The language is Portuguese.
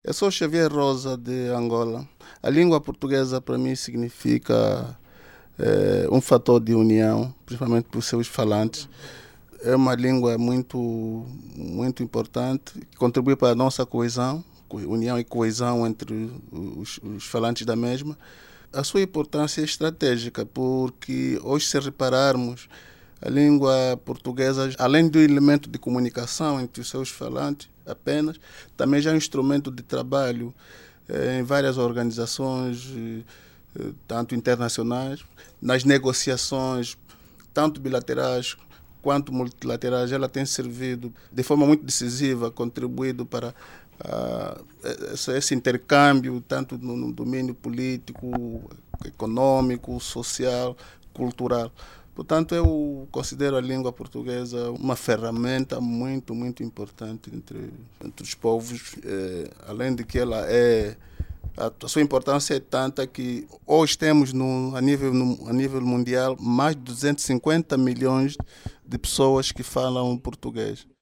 Eu sou Xavier Rosa, de Angola. A língua portuguesa para mim significa um fator de união, principalmente para os seus falantes. É uma língua muito importante, que contribui para a nossa coesão, união e coesão entre os falantes da mesma. A sua importância é estratégica, porque hoje, se repararmos, a língua portuguesa, além do elemento de comunicação entre os seus falantes apenas, também já é um instrumento de trabalho em várias organizações, tanto internacionais, nas negociações, tanto bilaterais quanto multilaterais. Ela tem servido de forma muito decisiva, contribuído para esse intercâmbio, tanto no domínio político, econômico, social, cultural. Portanto, eu considero a língua portuguesa uma ferramenta muito importante entre os povos, além de que a sua importância é tanta que hoje temos a nível mundial mais de 250 milhões de pessoas que falam português.